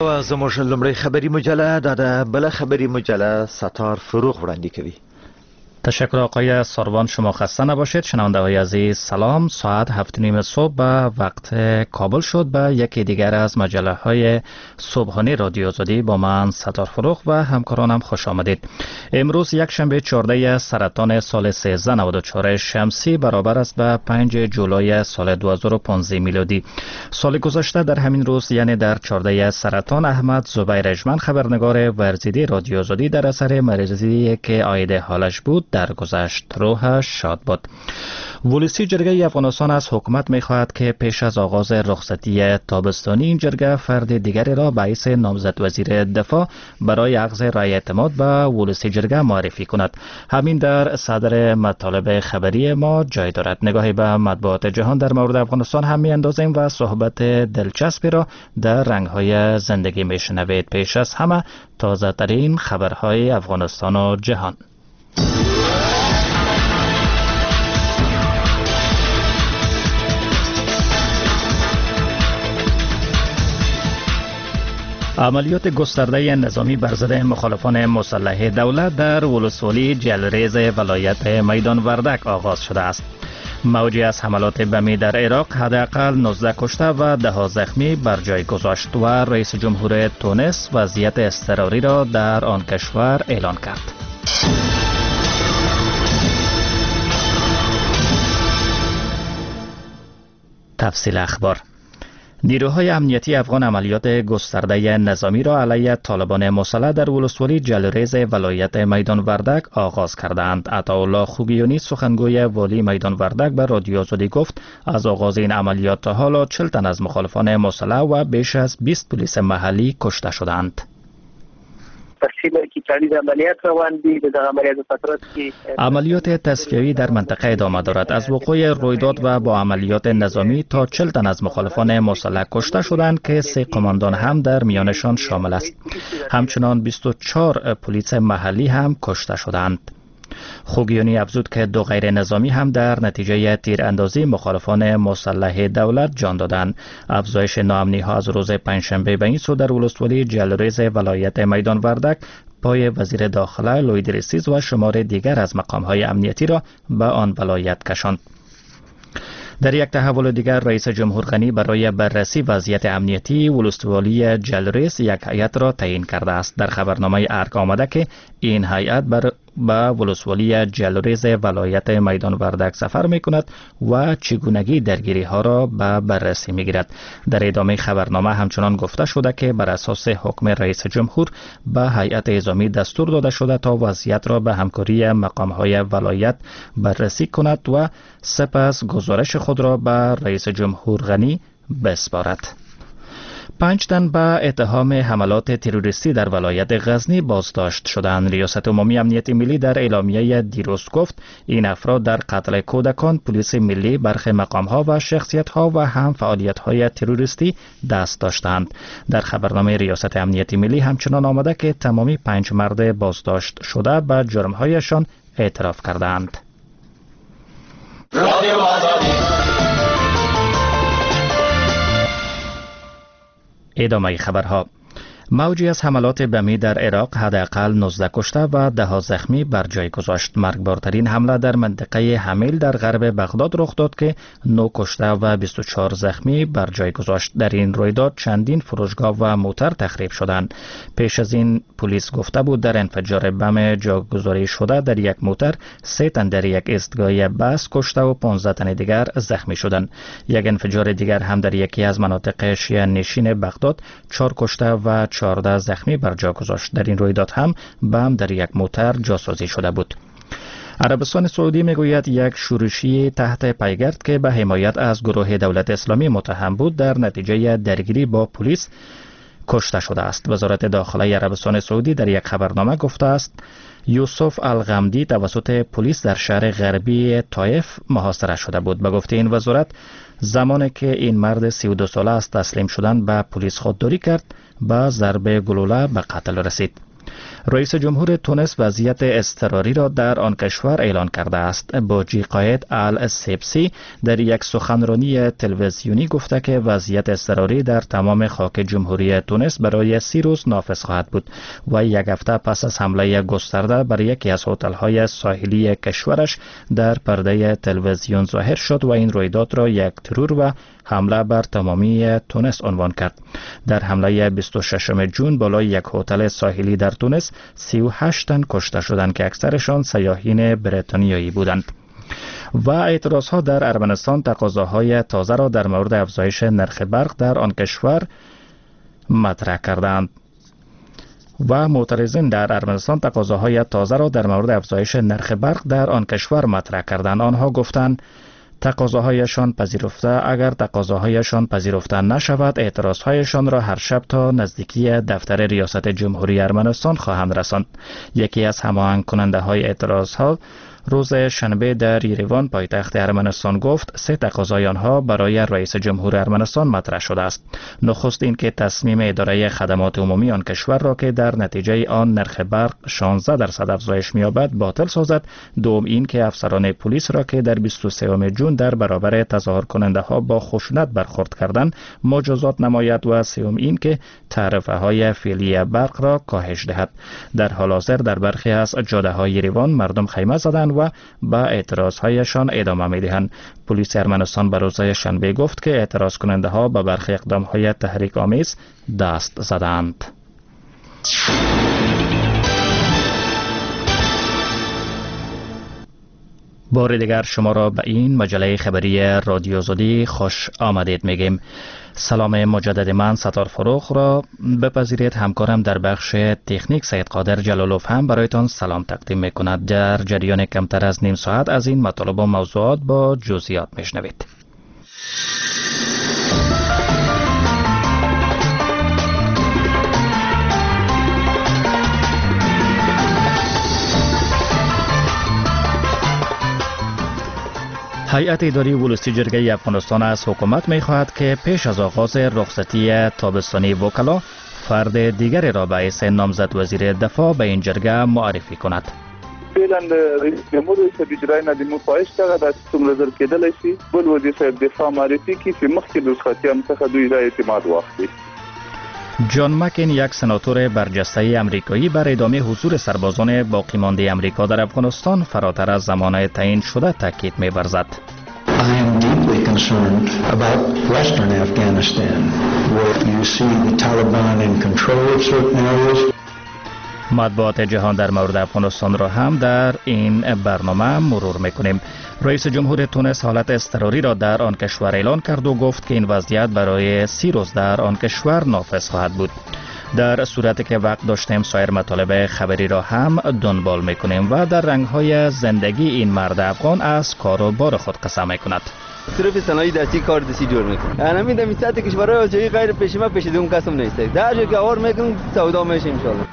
زموږ لومړی خبری مجله د بل خبری مجله ستار فروغ وړاندې کوي. تشکر آقای ساروان، شما خسته نباشید. شنونده های عزیز سلام. ساعت 7:30 صبح به وقت کابل شد. به یکی دیگر از مجله های صبحانه رادیو آزادی با من ستار فروغ و همکارانم خوش آمدید. امروز یک شنبه 14 سرطان سال 1394 شمسی برابر است به 5 جولای سال 2015 میلادی. سال گذشته در همین روز یعنی در 14 سرطان احمد زبیر اجمن خبرنگار ورزیده رادیو آزادی در اثر مریضی که عاید حالش بود درگذشت. روحش شاد باد. ولسی جرگه افغانستان از حکومت می‌خواهد که پیش از آغاز رخصتی تابستانی این جرگه فرد دیگری را به حیث نامزد وزیر دفاع برای اخذ رای اعتماد به ولسی جرگه معرفی کند. همین در صدر مطالب خبری ما جای دارد. نگاهی به مطبوعات جهان در مورد افغانستان هم می‌اندازیم و صحبت دلچسبی را در رنگ‌های زندگی می‌شنوید. پیش از همه تازه‌ترین خبرهای افغانستان و جهان. عملیات گسترده نظامی بر ضد مخالفان مسلح دولت در ولسوالی جلریز ولایت میدان وردک آغاز شده است. موجی از حملات بمی در عراق حداقل 19 کشته و 10 زخمی بر جای گذاشت و رئیس جمهور تونس وضعیت اضطراری را در آن کشور اعلان کرد. تفصیل اخبار. نیروهای امنیتی افغان عملیات گسترده نظامی را علیه طالبان مسلح در ولسوالی جلریز ولایت میدان وردک آغاز کردند. عطاالله خوگیانی سخنگوی والی میدان وردک به رادیو آزادی گفت از آغاز این عملیات تا حالا 40 تن از مخالفان مسلح و بیش از 20 پلیس محلی کشته شدند. عملیات تصفیه‌ای در منطقه ادامه دارد. از وقوع رویداد و با عملیات نظامی تا 40 تن از مخالفان مسلح کشته شدند که 3 قماندان هم در میانشان شامل است. همچنان 24 پلیس محلی هم کشته شدند. خوگیانی افزود که 2 غیر نظامی هم در نتیجه تیراندازی مخالفان مسلح دولت جان دادند. افزایش ناامنی ها از روز پنجشنبه به این سو در ولسوالی جلریز ولایت میدان وردک پای وزیر داخله لوید رسیز و شمار دیگر از مقام های امنیتی را به آن ولایت کشاند. در یک تحول دیگر رئیس جمهور غنی برای بررسی وضعیت امنیتی ولسوالی جلریز یک هیئت را تعیین کرده است. در خبرنامه ارگ آمده که این هیئت به ولسوالی جلریز ولایت میدان وردک سفر می کند و چگونگی درگیری ها را به بررسی می گیرد. در ادامه خبرنامه همچنان گفته شده که بر اساس حکم رئیس جمهور به هیئت اعزامی دستور داده شده تا وضعیت را به همکاری مقام های ولایت بررسی کند و سپس گزارش خود را به رئیس جمهور غنی بسپارد. 5 تن به اتهام حملات تروریستی در ولایت غزنی بازداشت شدند. ریاست عمومی امنیت ملی در اعلامیه دیروز گفت این افراد در قتل کودکان، پلیس ملی، برخی مقام‌ها و شخصیت‌ها و هم فعالیت‌های تروریستی دست داشتند. در خبرنامه ریاست امنیت ملی همچنان آمده که تمامی 5 مرد بازداشت شده به جرم‌هایشان اعتراف کردند. ادامه خبرها. موجی از حملات بمی در عراق حداقل 19 کشته و 10 زخمی بر جای گذاشت. مرگبارترین حمله در منطقه حمیل در غرب بغداد رخ داد که 9 کشته و 24 زخمی بر جای گذاشت. در این رویداد چندین فروشگاه و موتر تخریب شدند. پیش از این پلیس گفته بود در انفجار بم جاگذاری شده در یک موتر 3 تن در یک ایستگاه بس کشته و 15 تن دیگر زخمی شدند. یک انفجار دیگر هم در یکی از مناطق شیعه نشین بغداد 4 کشته و 14 زخمی بر جا گذاشت. در این رویداد هم بم در یک موتر جاسازی شده بود. عربستان سعودی میگوید یک شورشی تحت پیگرد که به حمایت از گروه دولت اسلامی متهم بود در نتیجه درگیری با پلیس کشته شده است. وزارت داخله عربستان سعودی در یک خبرنامه گفته است یوسف الغامدی توسط پلیس در شهر غربی طائف محاصره شده بود. به گفته این وزارت زمانی که این مرد 32 ساله از تسلیم شدن به پلیس خودداری کرد به ضربه گلوله به قتل رسید. رئیس جمهور تونس وضعیت اضطراری را در آن کشور اعلان کرده است. باجی قائد السیبسی در یک سخنرانی تلویزیونی گفته که وضعیت اضطراری در تمام خاک جمهوری تونس برای 30 روز نافذ خواهد بود و یک هفته پس از حمله گسترده بر یکی از هتل‌های ساحلی کشورش در پرده تلویزیون ظاهر شد و این رویداد را یک ترور و حمله بر تمامی تونس عنوان کرد. در حمله 26 جون بالای یک هتل ساحلی در تونس 38 تن کشته شدند که اکثرشان سیاحین بریتانیایی بودند. و اعتراضها در ارمنستان تقاضاهای تازه را در مورد افزایش نرخ برق در آن کشور مطرح کردند. و معترضین در ارمنستان تقاضاهای تازه را در مورد افزایش نرخ برق در آن کشور مطرح کردند. آنها گفتند تقاضاهایشان پذیرفته اگر تقاضاهایشان پذیرفته نشود اعتراضهایشان را هر شب تا نزدیکی دفتر ریاست جمهوری ارمنستان خواهند رساند. یکی از هماهنگ کننده های اعتراضها روز شنبه در یریوان پایتخت ارمنستان گفت 3 تقاضای آنها برای رئیس جمهور ارمنستان مطرح شده است. نخست این که تصمیم اداره خدمات عمومی آن کشور را که در نتیجه آن نرخ برق 16% افزایش می‌یابد باطل سازد. دوم این که افسران پلیس را که در 23 جون در برابر تظاهر کننده ها با خشونت برخورد کردند مجازات نماید و سوم این که تعرفه های فعلی برق را کاهش دهد. در حال حاضر در برخی از جاده های یریوان مردم خیمه زدند و با اعتراضهایشان ادامه می‌دهند. پلیس ارمنستان به روز شنبه گفت که اعتراض کننده ها به برخی اقدام‌های تحریک آمیز دست زدند. بار دیگر شما را به این مجله خبری رادیو آزادی خوش آمدید میگیم. سلام مجدد من ستار فروغ را بپذیرید. همکارم در بخش تکنیک سید قادر جلالوف هم برایتان سلام تقدیم میکند. در جریان کمتر از نیم ساعت از این مطالب و موضوعات با جزئیات میشنوید. هیئت اداری ولسی جرگه افغانستان از حکومت می‌خواهد که پیش از آغاز رخصتی تابستانی وکلا فرد دیگری را به حیث نامزد وزیر دفاع به این جرگه معرفی کند. فعلا رئیس جمهور صاحب اجرای ندیمو خواهش کړه د څومره زر کېدلی شي بل وزیر صاحب دفاع معرفي کړي چې مخکې د رخصتیانو څخه دوی را اعتماد واخلي. جان مکین یک سناتور برجسته امریکایی بر ادامه حضور سربازان باقی مانده امریکا در افغانستان فراتر از زمان تعیین شده تاکید می‌ورزد. I am deeply concerned about western Afghanistan where you see the Taliban in control of certain areas. مطبوعات جهان در مورد افغانستان را هم در این برنامه مرور میکنیم. رئیس جمهور تونس حالت اضطراری را در آن کشور اعلان کرد و گفت که این وضعیت برای 30 روز در آن کشور نافذ خواهد بود. در صورتی که وقت داشتیم سایر مطالب خبری را هم دنبال میکنیم و در رنگهای زندگی این مرد افغان از کار و بار خود قسم میکند. صرف صنایع دستی کار دستی جور میکنه. همین در میسات کشورهای آسیایی غیر پیشما پیشیده اون کسم نیست. در جایی که آور میکنم سودا میشه ان شاء الله.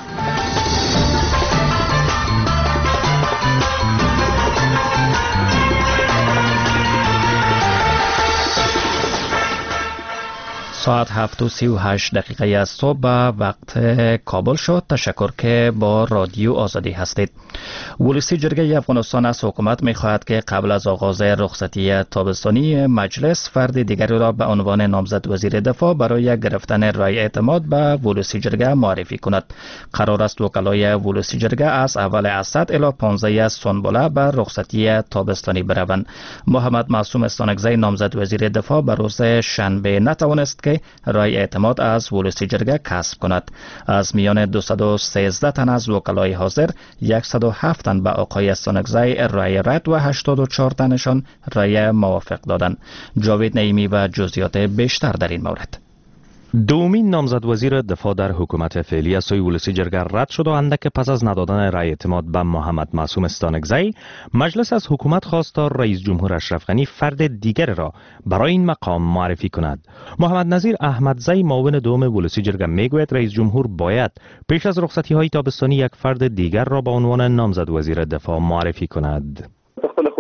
ساعت 7:38 از صبح وقت کابل شد. تشکر که با رادیو آزادی هستید. ولسی جرگه افغانستان از حکومت می‌خواهد که قبل از آغاز رخصتی تابستانی مجلس فرد دیگری را به عنوان نامزد وزیر دفاع برای گرفتن رای اعتماد به ولسی جرگه معرفی کند. قرار است وکلای ولسی جرگه از اول اسد الی 15 سنبله به رخصتی تابستانی بروند. محمد معصوم استانکزی نامزد وزیر دفاع به روز شنبه نتوانست که رای اعتماد از ولسی جرگه کسب کند. از میان 213 تن از وکلای حاضر 107 تن به آقای استانکزی رای رد و 84 تنشان رای موافق دادند. جاوید نعیمی و جزئیات بیشتر در این مورد. دومین نامزد وزیر دفاع در حکومت فعلی از سوی ولسی جرگه رد شد و اندک پس از ندادن رای اعتماد به محمد معصوم استانکزی مجلس از حکومت خواست تا رئیس جمهور اشرف غنی فرد دیگر را برای این مقام معرفی کند. محمد نظیر احمدزی معاون دوم ولسی جرگه میگوید رئیس جمهور باید پیش از رخصتی های تابستانی یک فرد دیگر را به عنوان نامزد وزیر دفاع معرفی کند. خپل خود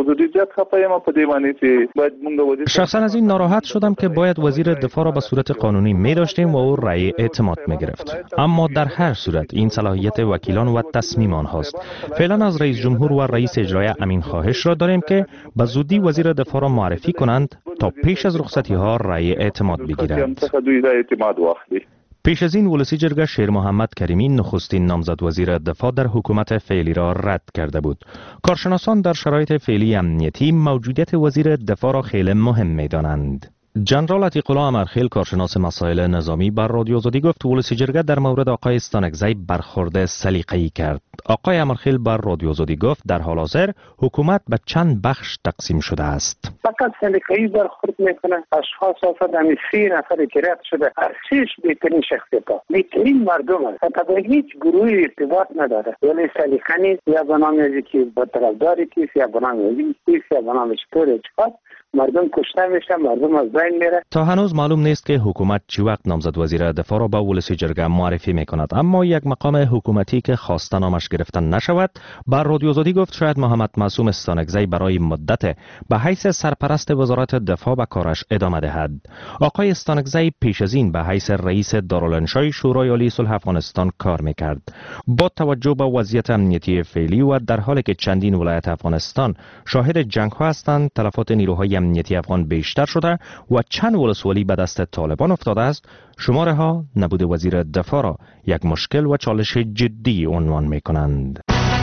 ډیر زیات خپه یم په دې باندې چې باید موږ وزیر شخصا از این ناراحت شدم که باید وزیر دفاع را به صورت قانونی می داشتیم و او رأی اعتماد می گرفت. اما در هر صورت این صلاحیت وکیلان و تصمیم آنهاست. فعلا از رئیس جمهور و رئیس اجرایی امین خواهش را داریم که به زودی وزیر دفاع را معرفی کنند تا پیش از رخصتی ها رأی اعتماد بگیرند. پیش از این ولسی جرگه شیر محمد کریمی نخستین نامزد وزیر دفاع در حکومت فعلی را رد کرده بود. کارشناسان در شرایط فعلی امنیتی موجودیت وزیر دفاع را خیلی مهم می دانند. جنرال عتیق الله امرخیل کارشناس مسائل نظامی بر رادیو آزادی گفت ولسی جرگه در مورد آقای استانکزی برخورد سلیقه‌ای کرد. آقای امرخیل بر رادیو آزادی گفت در حال حاضر حکومت به چند بخش تقسیم شده است. فقط سلیقه‌ای برخورد میکنه. اشخاص اصلا همین 3 نفر که رد شده از 6 بهترین شخصیت‌ها بهترین مردم است. با هیچ گروهی ارتباط نداره. ولی سلیقه نیست یا به نام یکی با طرفداری کیست یا به نام یکی یا به نام چطور مردم کشته میشه، مردم از بین میره. تا هنوز معلوم نیست که حکومت چی وقت نامزد وزیر دفاع را به ولسی جرگه معرفی میکند، اما یک مقام حکومتی که خواسته نامش گرفتن نشود بر رادیو آزادی گفت شاید محمد معصوم استانکزی برای مدت به حیث سرپرست وزارت دفاع به کارش ادامه دهد. آقای استانکزی پیش از این به حیث رئیس دارالانشای شورای عالی صلح افغانستان کار میکرد. با توجه به وضعیت امنیتی فعلی و در حالی که چندین ولایت افغانستان شاهد جنگ ها هستند، تلفات نیروهای امنیتی افغان بیشتر شده و چند ولسوالی به دست طالبان افتاده است. شماره ها نبود وزیر دفاع را یک مشکل و چالش جدی عنوان می کنند.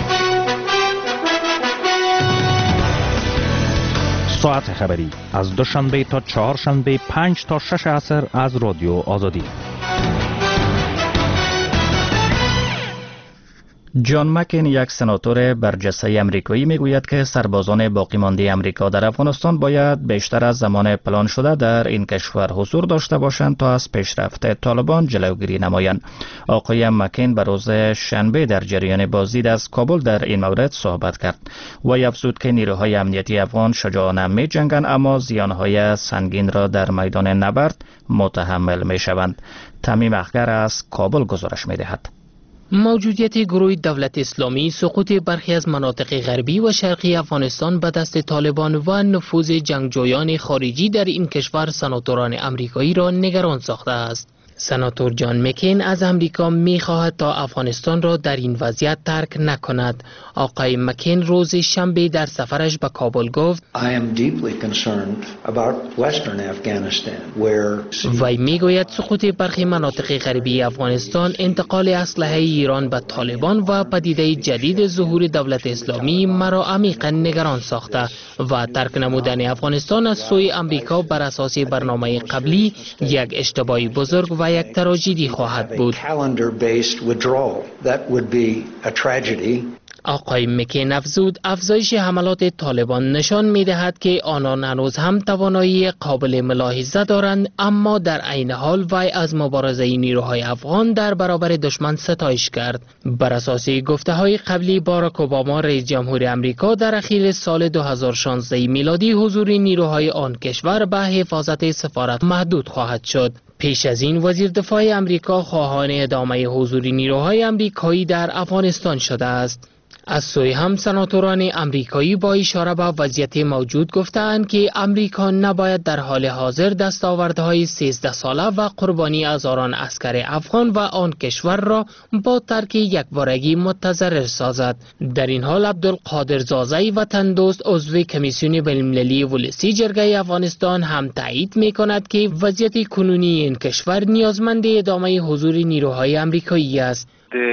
ساعت خبری از دوشنبه تا چهارشنبه 5 تا 6 عصر از رادیو آزادی. جان مکین یک سناتور برجسته امریکایی میگوید که سربازان باقی مانده امریکا در افغانستان باید بیشتر از زمان پلان شده در این کشور حضور داشته باشند تا از پیشرفت طالبان جلوگیری نمایند. آقای مکین به روز شنبه در جریان بازدید از کابل در این مورد صحبت کرد و افزود که نیروهای امنیتی افغان شجاعانه می جنگند اما زیانهای سنگین را در میدان نبرد متحمل می شوند. تمیم اخگر از کابل گزارش می دهد. موجودیت گروه دولت اسلامی، سقوط برخی از مناطق غربی و شرقی افغانستان به دست طالبان و نفوذ جنگجویان خارجی در این کشور سناتوران امریکایی را نگران ساخته است. سناتور جان مکین از امریکا می خواهد تا افغانستان را در این وضعیت ترک نکند. آقای مکین روز شنبه در سفرش به کابل گفت وی می گوید سقوط برخی مناطق غربی افغانستان، انتقال اسلحه ایران به طالبان و پدیده جدید ظهور دولت اسلامی مرا عمیقا نگران ساخته و ترک نمودن افغانستان از سوی امریکا بر اساس برنامه قبلی یک اشتباه بزرگ و یک تراژدی خواهد بود. آقای مکین افزود افزایش حملات طالبان نشان می دهد که آنان هنوز هم توانایی قابل ملاحظه دارند، اما در عین حال وی از مبارزه نیروهای افغان در برابر دشمن ستایش کرد. بر اساس گفته های قبلی باراک اوباما رئیس جمهور امریکا در اخیر سال 2016 میلادی حضور نیروهای آن کشور به حفاظت سفارت محدود خواهد شد. پیش از این وزیر دفاع امریکا خواهان ادامه حضور نیروهای امریکایی در افغانستان شده است. از سوی هم سناتوران امریکایی با اشاره به وضعیت موجود گفتند که امریکا نباید در حال حاضر دستاوردهای 13 ساله و قربانی هزاران عسکر افغان و آن کشور را با ترک یکبارگی متضرر سازد. در این حال عبدالقادر زازی وطن دوست عضو کمیسیون بین‌المللی ولسی جرگه افغانستان هم تایید می‌کند که وضعیت کنونی این کشور نیازمند ادامه حضور نیروهای امریکایی است.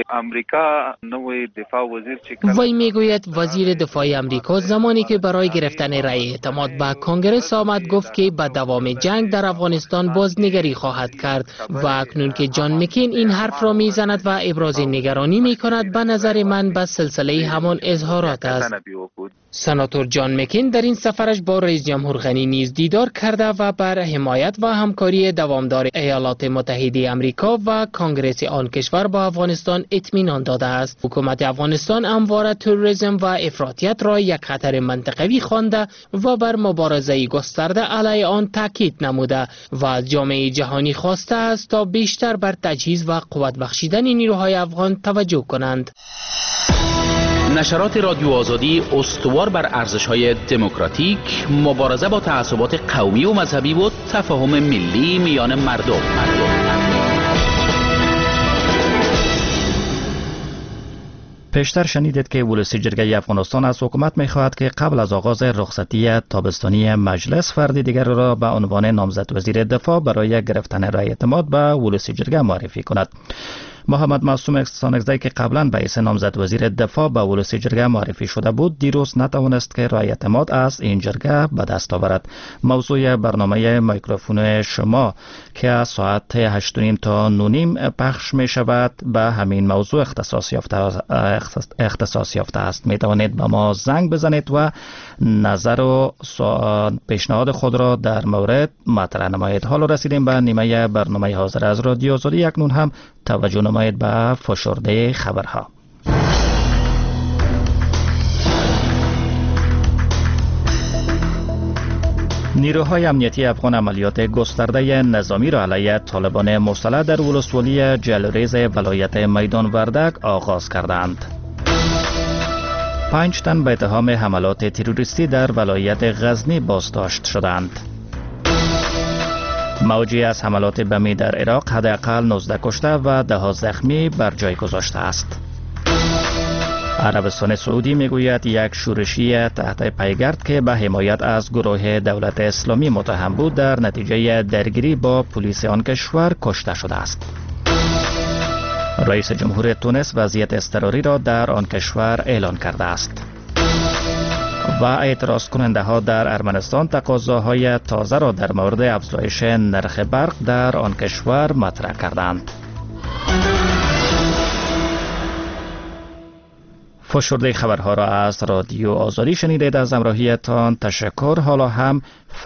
وی میگوید وزیر دفاع امریکا زمانی که برای گرفتن رأی اعتماد به کنگره آمد گفت که به دوام جنگ در افغانستان بازنگری خواهد کرد و اکنون که جان مکین این حرف را میزند و ابراز نگرانی میکند، به نظر من به سلسله همان اظهارات است. سناتور جان مکین در این سفرش با رئیس جمهور غنی نیز دیدار کرده و بر حمایت و همکاری دوامدار ایالات متحده امریکا و کنگره آن کشور با افغانستان اطمینان داده است. حکومت افغانستان همواره تروریسم و افراطیت را یک خطر منطقوی خوانده و بر مبارزه گسترده علیه آن تاکید نموده و از جامعه جهانی خواسته است تا بیشتر بر تجهیز و قوت بخشیدن نیروهای افغان توجه کنند. نشرات رادیو آزادی استوار بر ارزش‌های دموکراتیک، مبارزه با تعصبات قومی و مذهبی و تفاهم ملی میان مردم. پیشتر شنیدید که ولسی جرگه افغانستان از حکومت می‌خواهد که قبل از آغاز رخصتی تابستانی مجلس فرد دیگر را به عنوان نامزد وزیر دفاع برای گرفتن رأی اعتماد به ولسی جرگه معرفی کند. محمد معصوم استانکزی که قبلا به حیث نامزد وزیر دفاع به ولسی جرگه معرفی شده بود، دیروز نتوانست که رأی اعتماد از این جرگه به دست آورد. موضوع برنامه میکروفون شما که از ساعت 8:30 تا 9:30 پخش می شود به همین موضوع اختصاص یافته است. می توانید به ما زنگ بزنید و نظر و پیشنهاد خود را در مورد مطرح نمایید. حالا رسیدیم به نیمه برنامه حاضر از رادیو آزادی. اکنون هم توجه نمایید به فشرده خبرها. نیروهای امنیتی افغان عملیات گسترده نظامی را علیه طالبان مسلح در ولسوالی جلریز ولایت میدان وردک آغاز کردند. 5 تن به اتهام حملات تروریستی در ولایت غزنی بازداشت شدند. موجی از حملات بمی در عراق حداقل 19 کشته و 10 زخمی بر جای گذاشته است. عربستان سعودی میگوید یک شورشی تحت پیگرد که به حمایت از گروه دولت اسلامی متهم بود در نتیجه درگیری با پلیس آن کشور کشته شده است. رئیس جمهور تونس وضعیت اضطراری را در آن کشور اعلان کرده است. و اعتراض کننده ها در ارمنستان تقاضاهای تازه را در مورد افزایش نرخ برق در آن کشور مطرح کردند. فشرده خبرها را از رادیو آزادی شنیدید. از همراهیتان تشکر. حالا هم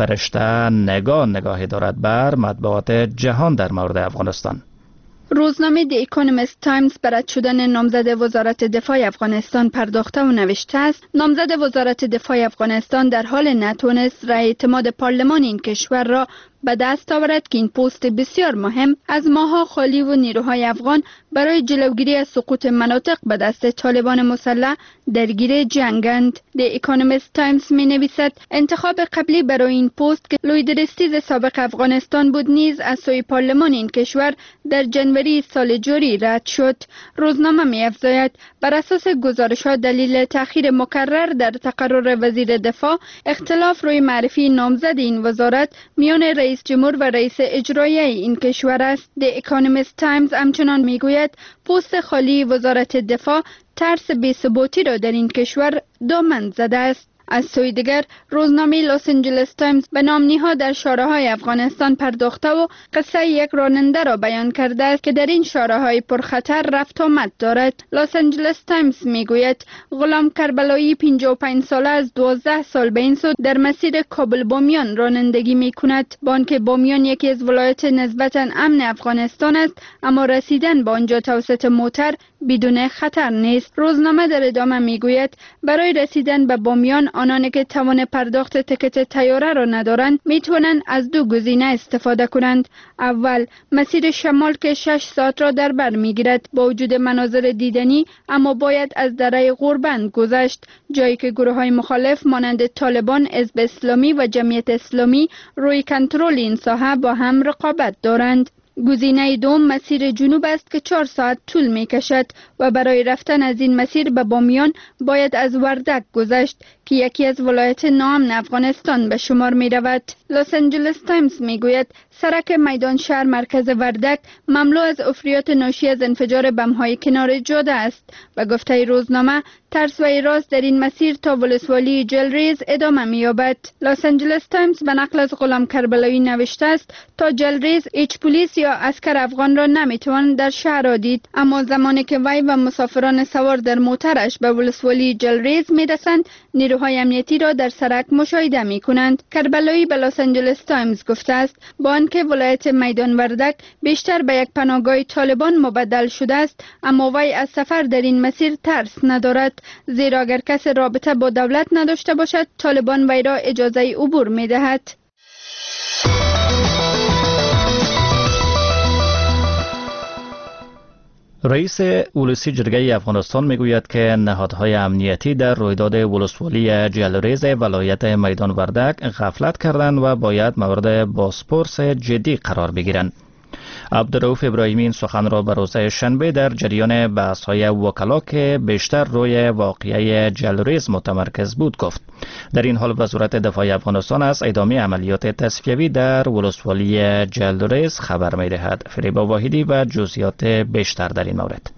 فرشته نگاهی دارد بر مطبوعات جهان در مورد افغانستان. روزنامه دی اکونومیست تایمز به رد شدن نامزد وزارت دفاع افغانستان پرداخته و نوشته است نامزد وزارت دفاع افغانستان در حال نتونست رأی اعتماد پارلمان این کشور را به دست آورد که این پست بسیار مهم از ماه‌ها خالی و نیروهای افغان برای جلوگیری از سقوط مناطق به دست طالبان مسلح درگیر جنگند. دی اکونومیست تایمز می نویسد انتخاب قبلی برای این پست که لوید رستیز سابق افغانستان بود نیز از سوی پارلمان این کشور در جنوری سال جاری رد شد. روزنامه می افزاید بر اساس گزارش‌ها دلیل تأخیر مکرر در تقرر وزیر دفاع اختلاف روی معرفی نامزد این وزارت میان رئیس جمهور و رئیس اجرایی این کشور است. دی اکونومیست تایمز همچنان میگوید پست خالی وزارت دفاع ترس بی‌ثباتی را در این کشور دامن زده است. از سوی دیگر روزنامه لس آنجلس تایمز به نامنی‌ها در شاره‌های افغانستان پرداخته و قصه یک راننده را بیان کرده است که در این شاره‌های پرخطر رفت آمد دارد. لس آنجلس تایمز میگوید غلام کربلایی 55 ساله از 12 سال به این سو در مسیر کابل بامیان رانندگی می‌کند. بانک بامیان یکی از ولایات نسبتاً امن افغانستان است، اما رسیدن به آنجا توسط موتر بدون خطر نیست. روزنامه در ادامه میگوید برای رسیدن به بامیان آنانی که توان پرداخت تکت طیاره را ندارند میتوانند از دو گزینه استفاده کنند. اول مسیر شمال که 6 ساعت را در بر میگیرد با وجود مناظر دیدنی، اما باید از دره غوربند گذشت، جایی که گروه‌های مخالف مانند طالبان، حزب اسلامی و جمعیت اسلامی روی کنترل این ساحه با هم رقابت دارند. گزینه دوم مسیر جنوب است که 4 ساعت طول می کشد و برای رفتن از این مسیر به بامیان باید از وردک گذشت که یکی از ولایات ناامن افغانستان به شمار می رود. لس آنجلس تایمز می گوید سرک میدان شهر مرکز وردک مملو از عفریات ناشی از انفجار بم‌های کنار جاده است. به گفته روزنامه ترس و ایراز در این مسیر تا ولسوالی جلریز ادامه می‌یابد. لس آنجلس تایمز به نقل از غلام کربلایی نوشته است تا جلریز هیچ پلیس یا عسکر افغان را نمی‌توان در شهر دید، اما زمانی که وی و مسافران سوار در موترش به ولسوالی جلریز می‌رسند نیروهای امنیتی را در سرک مشاهده می‌کنند. کربلایی به لس آنجلس تایمز گفته است با آنکه ولایت میدان وردک بیشتر به یک پناهگاه طالبان مبدل شده است، اما وی از سفر در این مسیر ترس ندارد، زیرا اگر کس رابطه با دولت نداشته باشد طالبان وی را اجازه عبور می‌دهد. رئیس ولسی جرگه افغانستان میگوید که نهادهای امنیتی در رویداد ولسوالی جلریز ولایت میدان وردک غفلت کردند و باید مورد بازپرس جدی قرار بگیرند. عبدالرؤوف ابراهیمی این سخن را به روز شنبه در جریان بحث‌های وکلا که بیشتر روی واقعه جلریز متمرکز بود گفت. در این حال وزارت دفاع افغانستان از ادامه عملیات تصفیوی در ولسوالی جلریز خبر می‌دهد. فریبا واحدی و جزئیات بیشتر در این مورد.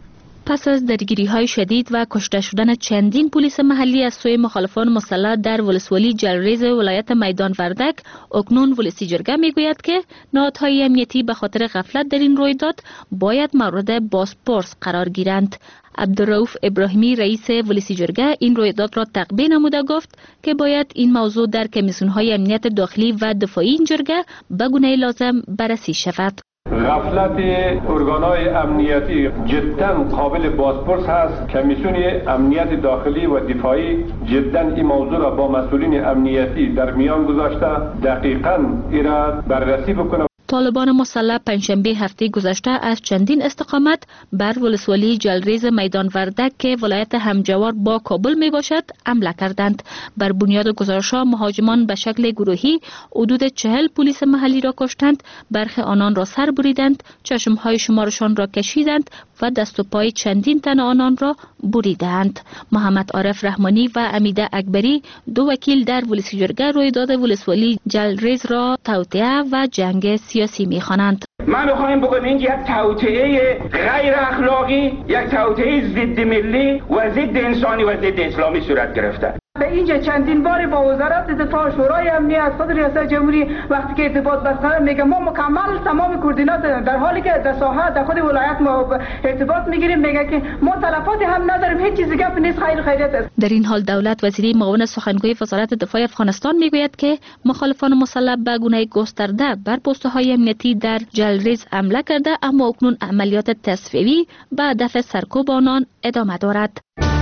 پس از درگیری‌های شدید و کشته شدن چندین پلیس محلی از سوی مخالفان مسلح در ولسوالی جلریز ولایت میدان وردک، اکنون ولسی جرگه میگوید که نهادهای امنیتی به خاطر غفلت در این رویداد باید مورد بازپرس قرار گیرند. عبدالرؤوف ابراهیمی رئیس ولسی جرگه این رویداد را تقبیه نموده گفت که باید این موضوع در کمیسیون‌های امنیت داخلی و دفاعی این جرگه به گونه لازم بررسی شود. غفلت ارگان‌های امنیتی جدا قابل بازپرس هست. کمیسیون امنیت داخلی و دفاعی جدا این موضوع را با مسئولین امنیتی در میان گذاشته دقیقاً این را بررسی بکنه. طالبان مسلح پنجشنبه هفته گذشته از چندین استقامت بر ولسوالی جلریز میدان وردک که ولایت همجوار با کابل می باشد حمله کردند. بر بنیاد گزارش‌ها مهاجمان به شکل گروهی حدود 40 پلیس محلی را کشتند، برخی آنان را سر بریدند، چشمهای شمارشان را کشیدند و دست و پای چندین تن آنان را بریدند. محمد عارف رحمانی و امیده اکبری دو وکیل در ولسی جرگه رویداد ولسوالی جلریز را توطئه و جنگ سیاسی می‌خوانند. ما می‌خوایم بگم این یک توطئه غیر اخلاقی، یک توطئه ضد ملی و ضد انسانی و ضد اسلامی صورت گرفته. به اینجا چندین بار با وزارت دفاع، شورای امنیت، خود ریاست جمهوری وقتی که ارتباط برقرار میگه ما مکمل تمام کوردینات در حالی که در ساحه در خود ولایت ما ارتباط میگیریم، میگه که ما تلفات هم نداریم، هیچ چیزی گپ نیست، خیر خیریت است. در این حال دولت وزیری معاون سخنگوی وزارت دفاع افغانستان میگوید که مخالفان مسلح به گونه گسترده بر پست‌های امنیتی در جلریز حمله کرده، اما اکنون عملیات تصفیوی به هدف سرکوب آنان ادامه دارد.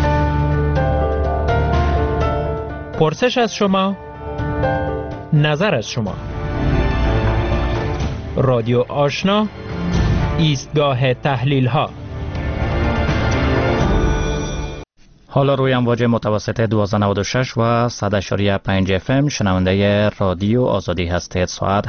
پرسش از شما، نظر از شما. رادیو آشنا، ایستگاه تحلیل ها. حالا روی امواج متوسط 1296 و 100.5 FM شنونده رادیو آزادی هستید. ساعت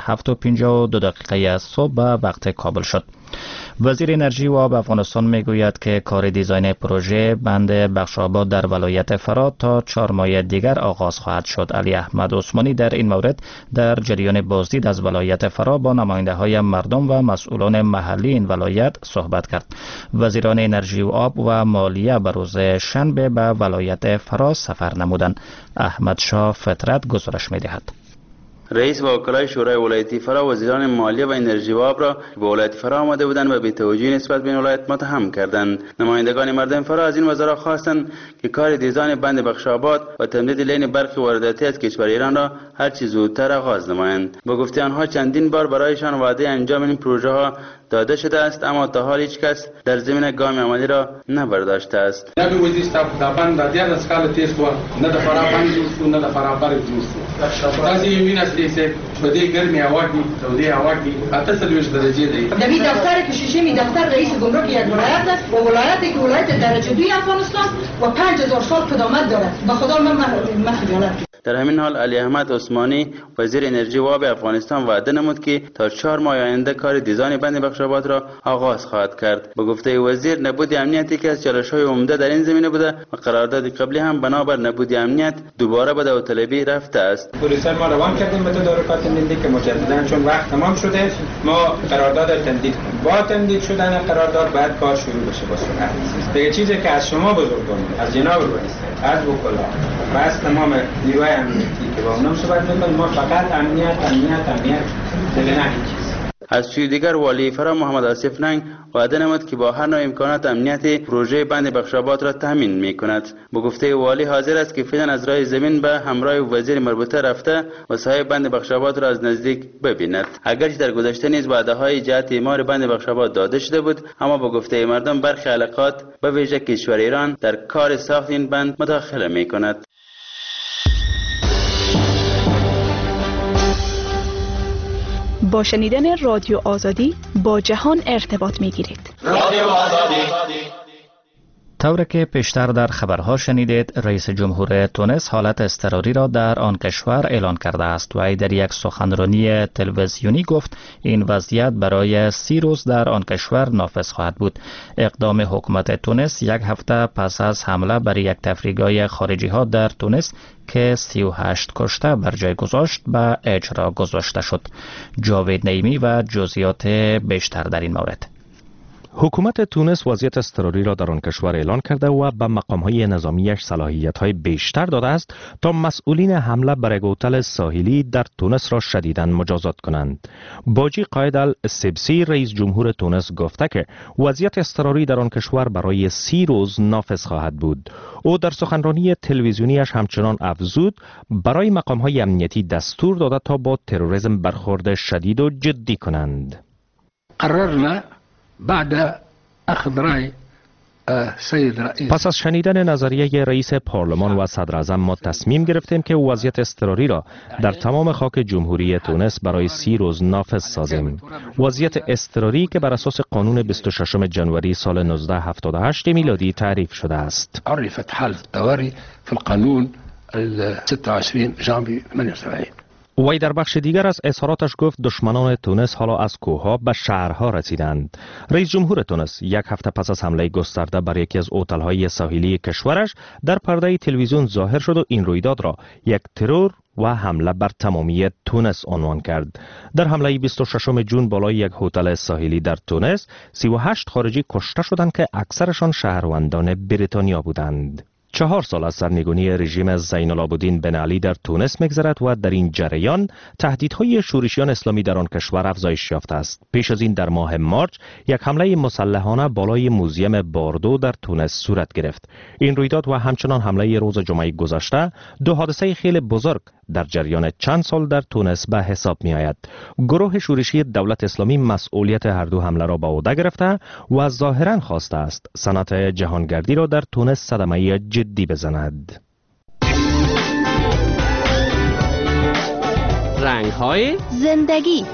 7:52 از صبح به وقت کابل شد. وزیر انرژی و آب افغانستان میگوید که کار دیزاین پروژه بند بخشاباد در ولایت فرا تا 4 ماه دیگر آغاز خواهد شد. علی احمد عثمانی در این مورد در جریان بازدید از ولایت فرا با نماینده های مردم و مسئولان محلی این ولایت صحبت کرد. وزیران انرژی و آب و مالیه به روز شنبه به ولایت فرا سفر نمودند. احمد شاه فطرت گزارش میدهد. رئیس و وکلای شورای ولایتی فرا وزیران مالیه و انرژی و آب را به ولایت فرا آمده بودند و بی‌توجهی نسبت به این ولایت متهم کردند. نمایندگان مردم فرا از این وزرا خواستند که کار دیزاین بند بخشاباد و تمدید لین برق وارداتی از کشور ایران را هر چه زودتر آغاز نمایند. با گفته آنها چندین بار برایشان وعده انجام این پروژه ها داده شده است، اما تا حال هیچ کس در زمینه گام عملی را نبرداشته است. نه به وزیر صاحب دا بند د دیار اسکال تیز و نه د فرا بند جوړ شو نه د فرا بار جوړ شو. تاسو یې وینئ چې په دې ګرمي هوا کې تودې هوا کې 48 درجه دی. د دې دفتر کې شیشمي دفتر رئیس گمرک یک ولایت است و ولایتی که ولایت درجه 2 افغانستان و 5000 سال قدامت دارد. به خدا من خجالت. در همین حال علی احمد عثمانی وزیر انرژی و آب افغانستان وعده نمود که تا 4 ماه آینده کار دیزاین بند بخشاباد را آغاز خواهد کرد. به گفته وزیر نبود امنیتی که از چالش‌های عمده در این زمینه بوده و قرارداد قبلی هم بنابر نبود امنیت دوباره به داوطلبی رفته است. پلیسان ما روان کردیم به تدارکات ملی که مجددا چون وقت تمام شده ما قرارداد را تمدید کنیم. با تمدید شدن قرارداد بعد کار شروع بشه با سرعت. دیگه چیزی که از شما بزرگان از جناب رئیس از وکلا و از تمام نیروهای امنیتی که با اونم صحبت می‌کنیم، ما فقط امنیت دیگه نه هیچ. از سوی دیگر والی فرا محمد آصف ننگ وعده نمود که با هر نوع امکانات امنیتی پروژه بند بخشاباد را تامین می‌کند. به گفته والی حاضر است که فعلا از راه زمین به همراه وزیر مربوطه رفته و ساحه بند بخشاباد را از نزدیک ببیند. اگرچه در گذشته نیز وعده‌های جهت اعمار بند بخشاباد داده شده بود، اما به گفته مردم برخی علاقات به ویژه کشور ایران در کار ساخت این بند مداخله می‌کند. با شنیدن رادیو آزادی با جهان ارتباط میگیرید. رادیو آزادی. طوری که پیشتر در خبرها شنیدید، رئیس جمهور تونس حالت اضطراری را در آن کشور اعلان کرده است و در یک سخنرانی تلویزیونی گفت این وضعیت برای 30 روز در آن کشور نافذ خواهد بود. اقدام حکومت تونس یک هفته پس از حمله بر یک تفریحگاه خارجی ها در تونس که 38 کشته بر جای گذاشت به اجرا گذاشته شد. جاوید نعیمی و جزئیات بیشتر در این مورد. حکومت تونس وضعیت اضطراری را در آن کشور اعلان کرده و به مقام‌های نظامیش صلاحیت‌های بیشتر داده است تا مسئولین حمله بر یک هتل ساحلی در تونس را شدیداً مجازات کنند. باجی قائد السبسی رئیس جمهور تونس گفته که وضعیت اضطراری در آن کشور برای 30 روز نافذ خواهد بود. او در سخنرانی تلویزیونیش همچنان افزود برای مقام‌های امنیتی دستور داده تا با تروریسم برخورد شدید و جدی کنند. قررنا بعد اخذ رأي سید رئیس پس از شنیدن نظریه رئیس پارلمان و صدر اعظم ما تصمیم گرفتیم که وضعیت اضطراری را در تمام خاک جمهوری تونس برای 30 روز نافذ سازیم. وضعیت اضطراری که بر اساس قانون 26 جنوری سال 1978 میلادی تعریف شده است. عرفت حالة الطوارئ في القانون 26 ژانویه 78. وی در بخش دیگر از اظهاراتش گفت دشمنان تونس حالا از کوهها به شهرها رسیدند. رئیس جمهور تونس یک هفته پس از حمله گسترده بر یکی از هتل‌های ساحلی کشورش در پرده تلویزیون ظاهر شد و این رویداد را یک ترور و حمله بر تمامی تونس عنوان کرد. در حمله 26 جون بالای یک هتل ساحلی در تونس 38 خارجی کشته شدند که اکثرشان شهروندان بریتانیا بودند. 4 سال از سرنگونی رژیم زین العابدین بن علی در تونس می‌گذرد و در این جریان تهدیدهای شورشیان اسلامی در آن کشور افزایش یافته است. پیش از این در ماه مارچ یک حمله مسلحانه بالای موزیم باردو در تونس صورت گرفت. این رویداد و همچنان حمله روز جمعه گذشته 2 حادثه خیلی بزرگ در جریان چند سال در تونس به حساب می آید. گروه شورشی دولت اسلامی مسئولیت هر دو حمله را به عهده گرفته و ظاهرا خواسته است صنعت جهانگردی را در تونس صدمه جدی بزند. رنگ‌های زندگی.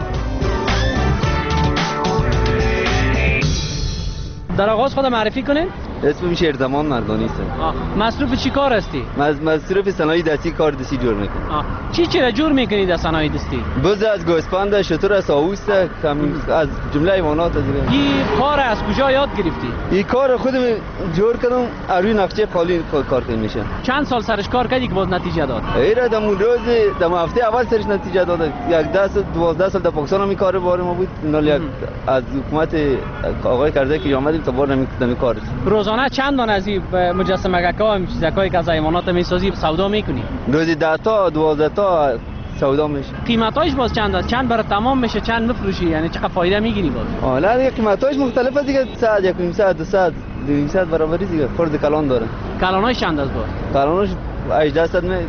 در آغاز خود معرفی کنین؟ اسمم شیرزمان مردانی است. مصروف چی کار هستی؟ مصروف صنایع دستی کار دستی جور میکنم. چی را جور میکنی در صنایع دستی؟ بز از گوسفند، شتر از آووس، از جمله حیوانات دیگه. این کار از کجا یاد گرفتی؟ این کار خودم جور کردم، روی نقشه قالی کار کنم میشه. چند سال سرش کار کردی که باز نتیجه داد؟ ایرا دم روز دم هفته اول سرش نتیجه داد. یک 12 سال در پاکستان می کار بار ما بود. نال از حکومت آقای کرده که اومدیم تا بار نمی کار. روزانه چند دانه از این مجسمه‌ها و چیزایی که از حیوانات میسازی سودا میکنی؟ روزی 10 تا 12 تا سودا میشه. قیمتاش باز چند است؟ چند برای تمام میشه، چند مفروشی؟ یعنی چقدر فایده میگیری باز؟ حالا دیگه قیمتاش مختلفه دیگه. 100 1 ساعت 200 200 برابری دیگه. خرد کلان داره. کلاناش چند است باز؟ کلاناش 1800 می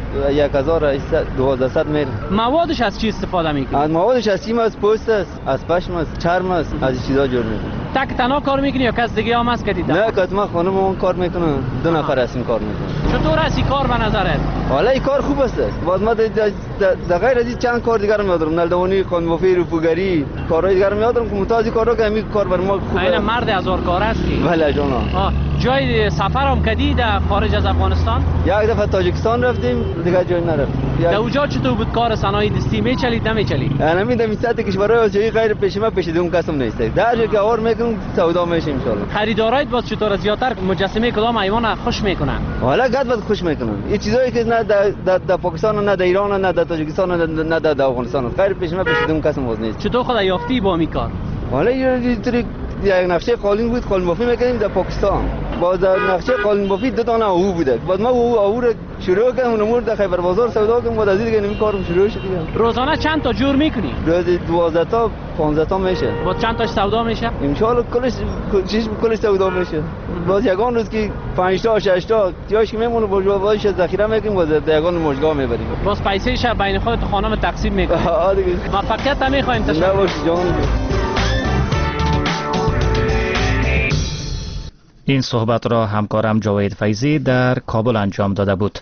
1200 میل. موادش از چی استفاده میکنی؟ از موادش از سیم، از پوست است، از پشم است، چرم است، از این چیزا جور میکنم. تک تنها کار میکنی یا کس دیگه هم هست که دیدم؟ نه کاتما خانم اون کار میکنه، 2 نفر هستیم کار میکنه. چطور است این کار به نظرت؟ حالا این کار خوب است. باز ما در غیر از این چند کار دیگه رو میادم، نلدوانی، خانموفی، رفوگری، کارهای دیگه رو میادم که متازی کارا که همین کار بر ما خوبه. این مرد هزار کار است کی؟ بله جان. جای سفر هم کردی در خارج از افغانستان؟ یک دفعه تاجیکستان رفتیم، دیگه جای نرفتیم. در اونجا چطور بود کار صنایع دستی؟ میچلید نمیچلید؟ انا میدم ساعت کشورهای آسیایی غیر پیشما پیشیدون کسم نیست. در جایی که اور میکنم سودا میشه ان شاء الله. خریدارایت باز چطور زیاتر مجسمه کدام حیوان خوش میکنن؟ حالا گد بعد خوش میکنن. این چیزایی که نه در پاکستان، نه در ایران، نه در تاجیکستان، نه در افغانستان غیر پیشما پیشیدون کسم باز نیست. چطور خود یافتی با می کار؟ حالا یک نقشه قالین بود، قالین بافی میکنیم در پاکستان. باز در نقشه قالین بافی 2 دانه آهو بوده. بعد ما آهو رو شروع کردم، اونمور در خیبر بازار سودا کردم. بعد از دیگه نمی کارم شروع شد. روزانه چند تا جور میکنی؟ روزی 12 تا 15 تا میشه. بعد چند تاش سودا میشه؟ ان شاء الله کلش سودا میشه. باز یگان روز که 5 تا 6 تا یاش میمونه باش ذخیره میکنیم، باز در یگان مشگاه میبریم. باز پیسه ش بین خودت خانم تقسیم میکنی. دیگه موفقیت هم میخوایم تشکر. باش جان. این صحبت را همکارم جاوید فیضی در کابل انجام داده بود.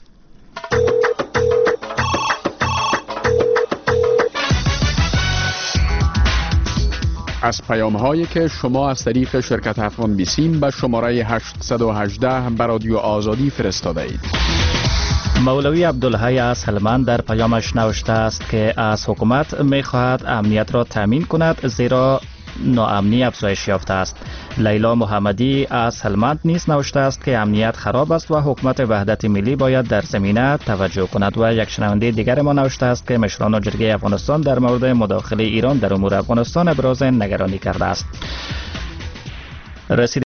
از پیام‌هایی که شما از طریق شرکت افغان بیسیم به شماره 818 به رادیو آزادی فرستاده اید. مولوی عبدالحی از هلمند در پیامش نوشته است که از حکومت می‌خواهد امنیت را تامین کند زیرا ناامنی افزایش یافته است. لیلا محمدی از هلمند نیز نوشته است که امنیت خراب است و حکومت وحدت ملی باید در زمینه توجه کند. و یک شنونده دیگر ما نوشته است که مشران جرگه افغانستان در مورد مداخله ایران در امور افغانستان ابراز نگرانی کرده است.